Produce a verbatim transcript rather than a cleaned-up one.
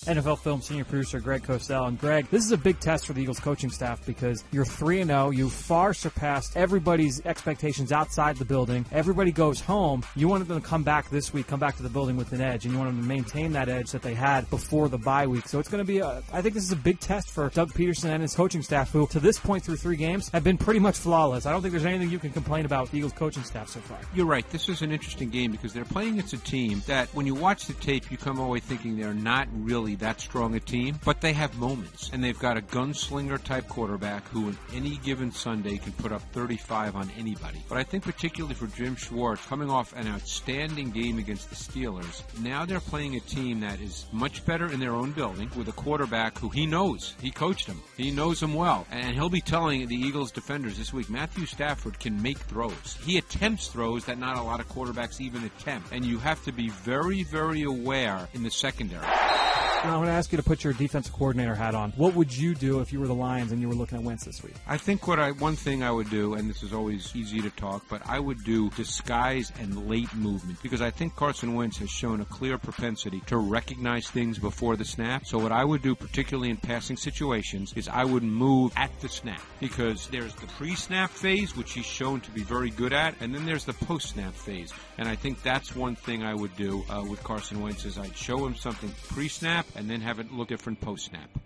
N F L Film senior producer Greg Cosell. And Greg, this is a big test for the Eagles coaching staff because you're three and oh. You far surpassed everybody's expectations outside the building. Everybody goes home. You wanted them to come back this week, come back to the building with an edge, and you want them to maintain that edge that they had before the bye week. So it's going to be a, I think this is a big test for Doug Peterson and his coaching staff, who to this point through three games have been pretty much flawless. I don't think there's anything you can complain about the Eagles coaching staff so far. You're right. This is an interesting game because they're playing against a team that when you watch the tape, you come away thinking they're not really that strong a team, but they have moments. And they've got a gunslinger-type quarterback who on any given Sunday can put up thirty-five on anybody. But I think particularly for Jim Schwartz, coming off an outstanding game against the Steelers, now they're playing a team that is much better in their own building with a quarterback who he knows. He coached him. He knows him well. And he'll be telling the Eagles defenders this week, Matthew Stafford can make throws. He attempts throws that not a lot of quarterbacks even attempt. And you have to be very, very aware in the secondary. Now, I'm going to ask you to put your defensive coordinator hat on. What would you do if you were the Lions and you were looking at Wentz this week? I think what I one thing I would do, and this is always easy to talk, but I would do disguise and late movement because I think Carson Wentz has shown a clear propensity to recognize things before the snap. So what I would do, particularly in passing situations, is I would move at the snap because there's the pre-snap phase, which he's shown to be very good at, and then there's the post-snap phase. And I think that's one thing I would do uh, with Carson Wentz is I'd show him something pre-snap and then have it look different post-snap.